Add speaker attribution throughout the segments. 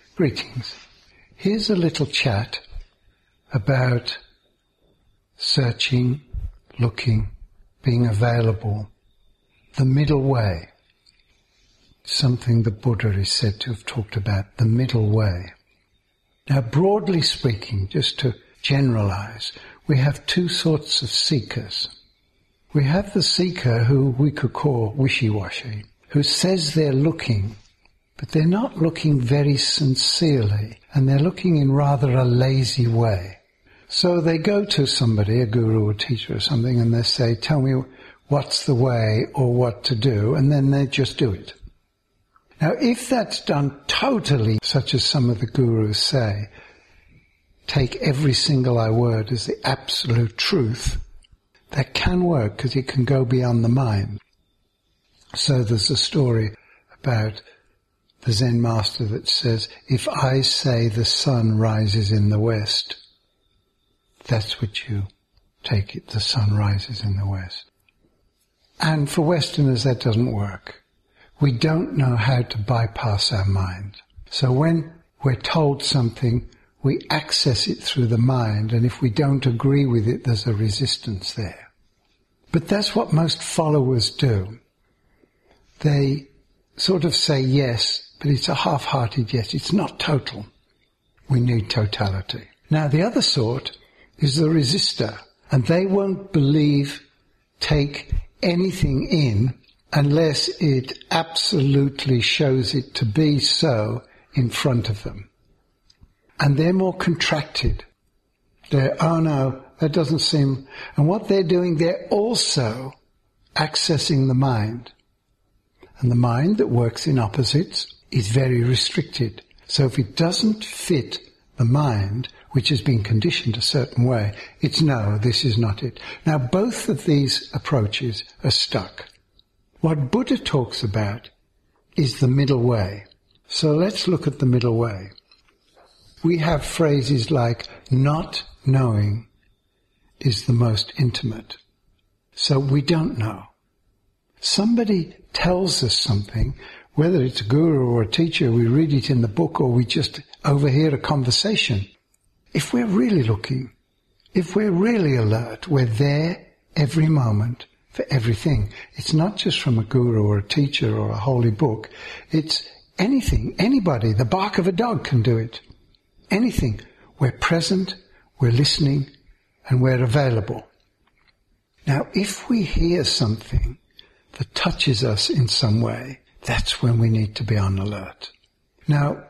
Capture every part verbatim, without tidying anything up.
Speaker 1: Greetings. Here's a little chat about searching, looking, being available, the middle way. Something the Buddha is said to have talked about, the middle way. Now, broadly speaking, just to generalize, we have two sorts of seekers. We have the seeker who we could call wishy-washy, who says they're looking, but they're not looking very sincerely, and they're looking in rather a lazy way. So they go to somebody, a guru or teacher or something, and they say, tell me what's the way or what to do, and then they just do it. Now, if that's done totally, such as some of the gurus say, take every single I word as the absolute truth, that can work because it can go beyond the mind. So there's a story about the Zen master that says, if I say the sun rises in the west, that's what you take it, the sun rises in the west. And for Westerners that doesn't work. We don't know how to bypass our mind. So when we're told something, we access it through the mind, and if we don't agree with it, there's a resistance there. But that's what most followers do. They sort of say yes, but it's a half-hearted yes. It's not total. We need totality. Now, the other sort is the resistor, and they won't believe, take anything in unless it absolutely shows it to be so in front of them. And they're more contracted. They're, oh no, that doesn't seem... And what they're doing, they're also accessing the mind. And the mind that works in opposites is very restricted. So if it doesn't fit the mind, which has been conditioned a certain way, it's no, this is not it. Now, both of these approaches are stuck. What Buddha talks about is the middle way. So let's look at the middle way. We have phrases like, not knowing is the most intimate. So we don't know. Somebody tells us something, whether it's a guru or a teacher, we read it in the book or we just overhear a conversation. If we're really looking, if we're really alert, we're there every moment for everything. It's not just from a guru or a teacher or a holy book. It's anything, anybody. The bark of a dog can do it. Anything. We're present, we're listening, and we're available. Now, if we hear something that touches us in some way, that's when we need to be on alert. Now,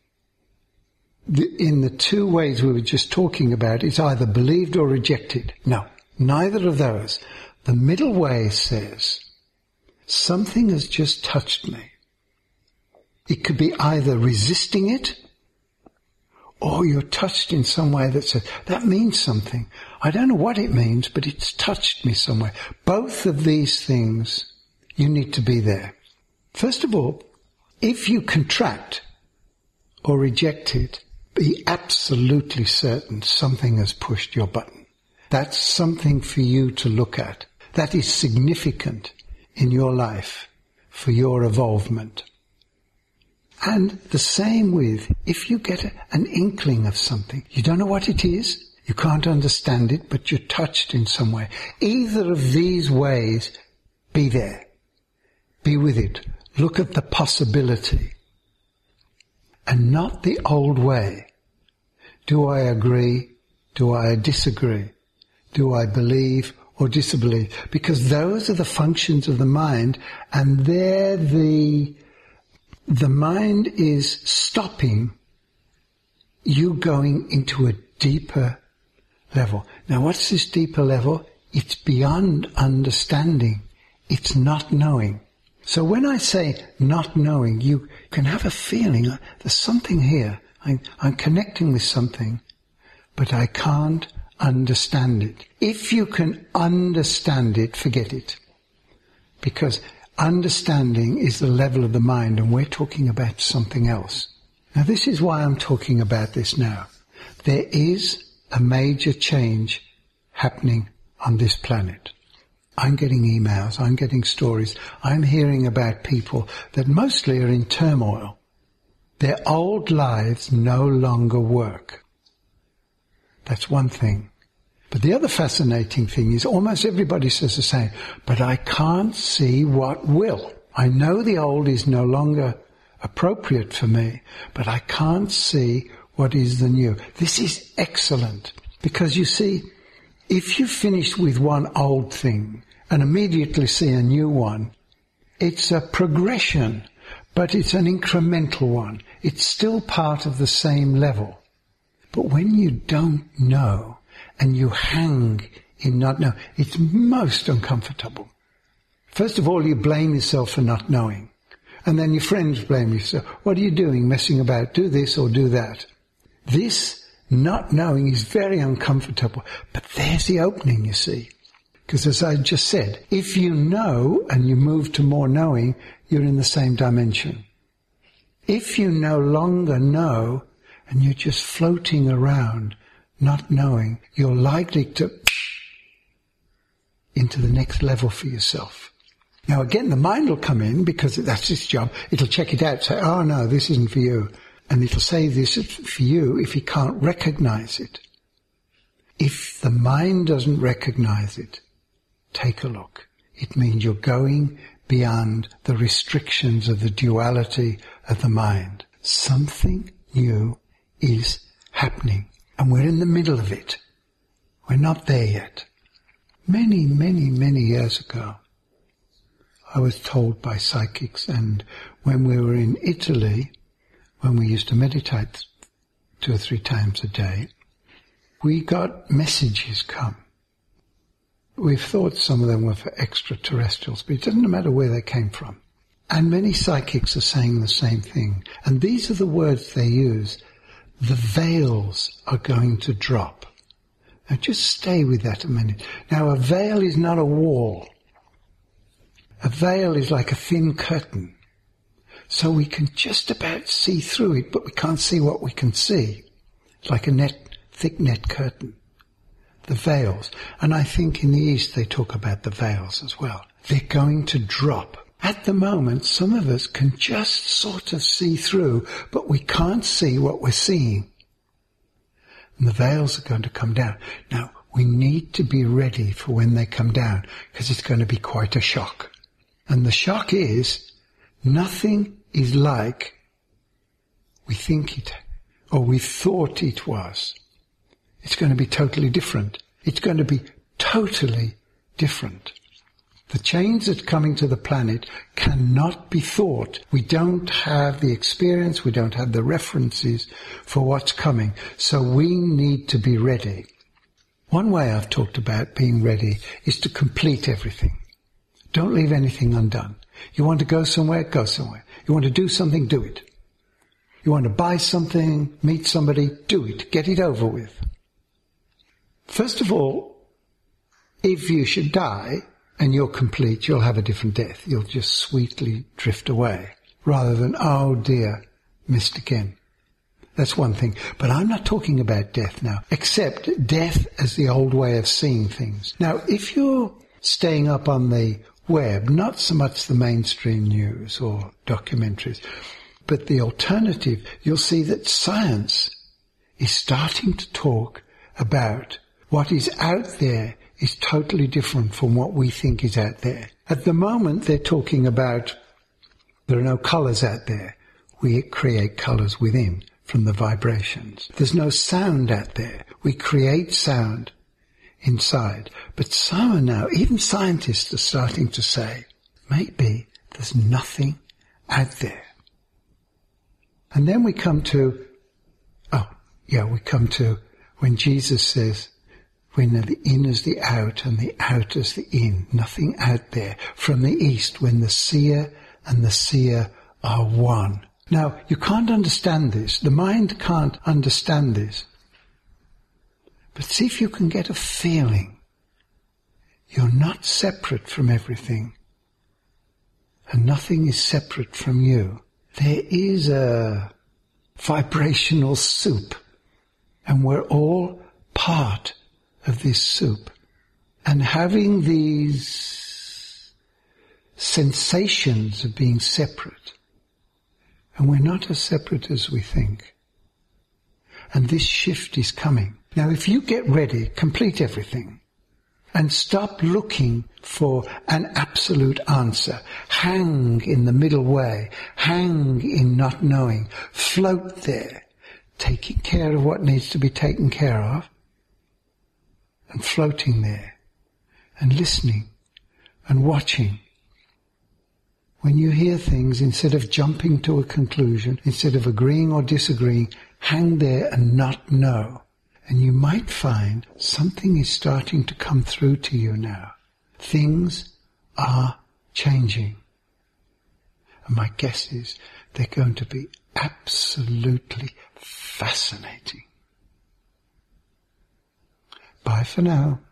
Speaker 1: the, in the two ways we were just talking about, it's either believed or rejected. No, neither of those. The middle way says, something has just touched me. It could be either resisting it, or you're touched in some way that says, that means something. I don't know what it means, but it's touched me somewhere. Both of these things, you need to be there. First of all, if you contract or reject it, be absolutely certain something has pushed your button. That's something for you to look at. That is significant in your life for your evolvement. And the same with, if you get a, an inkling of something, you don't know what it is, you can't understand it, but you're touched in some way. Either of these ways, be there. Be with it. Look at the possibility. And not the old way. Do I agree? Do I disagree? Do I believe or disbelieve? Because those are the functions of the mind, and they're the... The mind is stopping you going into a deeper level. Now, what's this deeper level? It's beyond understanding. It's not knowing. So when I say not knowing, you can have a feeling, there's something here. I'm, I'm connecting with something, but I can't understand it. If you can understand it, forget it. Because understanding is the level of the mind, and we're talking about something else. Now, this is why I'm talking about this now. There is a major change happening on this planet. I'm getting emails, I'm getting stories, I'm hearing about people that mostly are in turmoil. Their old lives no longer work. That's one thing. But the other fascinating thing is almost everybody says the same, but I can't see what will. I know the old is no longer appropriate for me, but I can't see what is the new. This is excellent, because you see, if you finish with one old thing and immediately see a new one, it's a progression, but it's an incremental one. It's still part of the same level. But when you don't know and you hang in not knowing, it's most uncomfortable. First of all, you blame yourself for not knowing. And then your friends blame you. So, what are you doing, messing about? Do this or do that. This not knowing is very uncomfortable. But there's the opening, you see. Because as I just said, if you know and you move to more knowing, you're in the same dimension. If you no longer know and you're just floating around, not knowing, you're likely to into the next level for yourself. Now again, the mind will come in because that's its job. It'll check it out, say, oh no, this isn't for you. And it'll say this is for you if you can't recognize it. If the mind doesn't recognize it, take a look. It means you're going beyond the restrictions of the duality of the mind. Something new is happening, and we're in the middle of it. We're not there yet. Many, many, many years ago, I was told by psychics, and when we were in Italy, when we used to meditate two or three times a day, we got messages come. We've thought some of them were for extraterrestrials, but it doesn't matter where they came from. And many psychics are saying the same thing. And these are the words they use. The veils are going to drop. Now just stay with that a minute. Now a veil is not a wall. A veil is like a thin curtain. So we can just about see through it, but we can't see what we can see. It's like a net, thick net curtain. The veils. And I think in the East they talk about the veils as well. They're going to drop. At the moment, some of us can just sort of see through, but we can't see what we're seeing. And the veils are going to come down. Now, we need to be ready for when they come down, because it's going to be quite a shock. And the shock is, nothing is like we think it, or we thought it was. It's going to be totally different. It's going to be totally different. The change that's coming to the planet cannot be thought. We don't have the experience, we don't have the references for what's coming. So we need to be ready. One way I've talked about being ready is to complete everything. Don't leave anything undone. You want to go somewhere, go somewhere. You want to do something, do it. You want to buy something, meet somebody, do it. Get it over with. First of all, if you should die and you're complete, you'll have a different death. You'll just sweetly drift away, rather than, oh dear, missed again. That's one thing. But I'm not talking about death now, except death as the old way of seeing things. Now, if you're staying up on the web, not so much the mainstream news or documentaries, but the alternative, you'll see that science is starting to talk about what is out there is totally different from what we think is out there. At the moment, they're talking about there are no colours out there. We create colours within from the vibrations. There's no sound out there. We create sound inside. But some now, even scientists are starting to say, maybe there's nothing out there. And then we come to, oh, yeah, we come to when Jesus says, when the in is the out and the out is the in, nothing out there. From the East, when the seer and the seer are one. Now, you can't understand this. The mind can't understand this. But see if you can get a feeling. You're not separate from everything. And nothing is separate from you. There is a vibrational soup. And we're all part of this soup. And having these sensations of being separate And we're not as separate as we think. And this shift is coming. Now, if you get ready, complete everything, and stop looking for an absolute answer. Hang in the middle way. Hang in not knowing. Float there, taking care of what needs to be taken care of, and floating there, and listening, and watching. When you hear things, instead of jumping to a conclusion, instead of agreeing or disagreeing, hang there and not know. And you might find something is starting to come through to you now. Things are changing. And my guess is they're going to be absolutely fascinating. Bye for now.